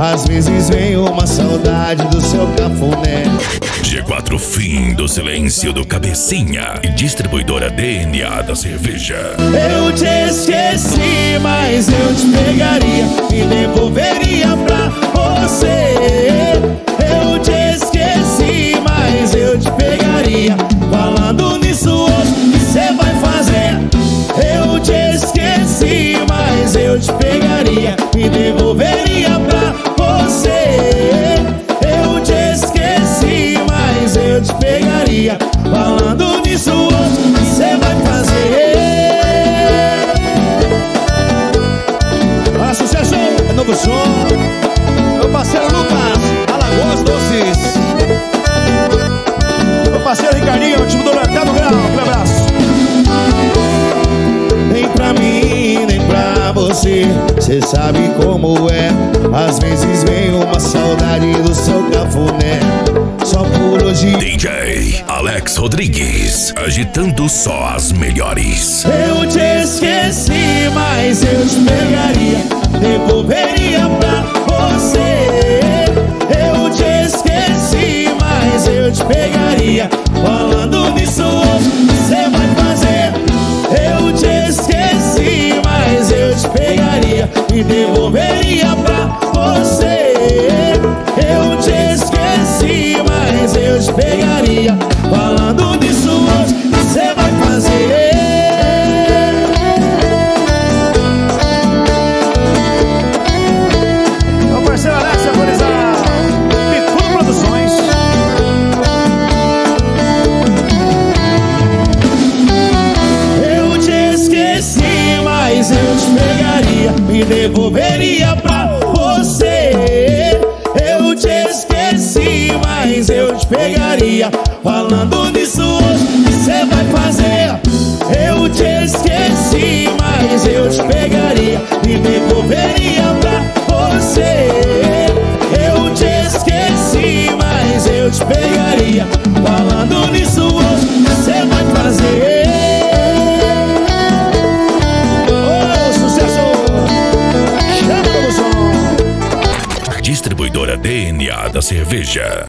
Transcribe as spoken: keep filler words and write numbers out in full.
Às vezes vem uma saudade do seu cafuné. G quatro Fim do Silêncio do Cabecinha e distribuidora D N A da cerveja. Eu te esqueci, mas eu te pegaria e devolveria pra você. Eu te esqueci, mas eu te pegaria. Falando nisso hoje, o que cê vai fazer? Eu te esqueci, mas eu te pegaria e devolveria pra você. Eu te esqueci, mas eu te pegaria. Falando nisso hoje, o que cê vai fazer? Para sucesso, é novo som. Meu parceiro Lucas, Alagoas Doces. Meu parceiro Ricardinho, time do Mercado Grau. Um abraço. Nem pra mim, nem pra você, cê sabe como é. Às vezes vem uma saudade do seu cafuné. Só por hoje D J Alex Rodrigues, agitando só as melhores. eu te esqueci, mas eu te pegaria, devolveria pra você. Eu te esqueci, mas eu te pegaria. Falando nisso hoje, o que cê vai fazer? Eu te esqueci, mas eu te pegaria e devolveria pra você. Eu te esqueci, mas eu te pegaria. Falando nisso hoje, o que cê vai fazer? Meu parceiro Alex, agorizar Picudo Produções. Eu te esqueci, mas eu te pegaria e devolveria pra você. Eu te esqueci, mas eu te pegaria. Falando nisso hoje, o que cê vai fazer? Eu te esqueci, mas eu te pegaria e devolveria pra você. Eu te esqueci, mas eu te pegaria. Falando nisso hoje, o que cê vai fazer? Ô, sucesso! Chama o som! Distribuidora D N A da cerveja.